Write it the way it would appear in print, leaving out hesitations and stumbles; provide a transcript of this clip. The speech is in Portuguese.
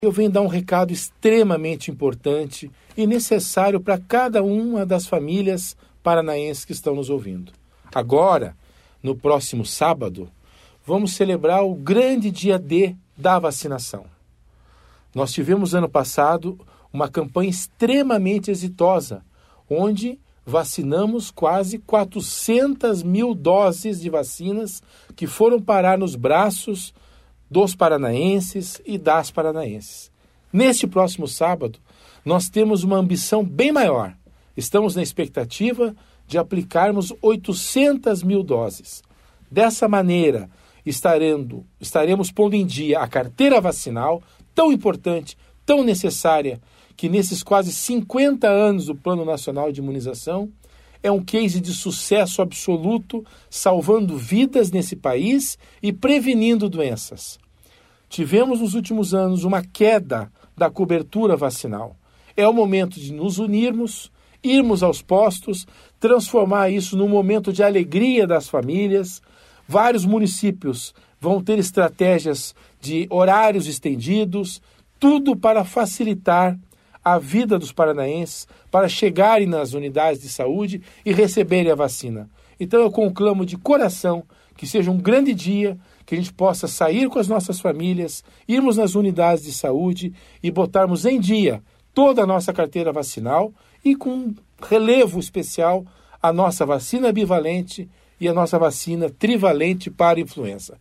eu venho dar um recado extremamente importante e necessário para cada uma das famílias paranaenses que estão nos ouvindo. Agora, no próximo sábado, vamos celebrar o grande dia D da vacinação. Nós tivemos ano passado uma campanha extremamente exitosa, onde vacinamos quase 400 mil doses de vacinas que foram parar nos braços dos paranaenses e das paranaenses. Neste próximo sábado, nós temos uma ambição bem maior. Estamos na expectativa de aplicarmos 800 mil doses. Dessa maneira, estaremos pondo em dia a carteira vacinal, tão importante, tão necessária, que nesses quase 50 anos do Plano Nacional de Imunização, é um case de sucesso absoluto, salvando vidas nesse país e prevenindo doenças. Tivemos nos últimos anos uma queda da cobertura vacinal. É o momento de nos unirmos, irmos aos postos, transformar isso num momento de alegria das famílias. Vários municípios vão ter estratégias de horários estendidos, tudo para facilitar a vida dos paranaenses, para chegarem nas unidades de saúde e receberem a vacina. Então eu conclamo de coração que seja um grande dia, que a gente possa sair com as nossas famílias, irmos nas unidades de saúde e botarmos em dia toda a nossa carteira vacinal e com relevo especial a nossa vacina bivalente e a nossa vacina trivalente para a influenza.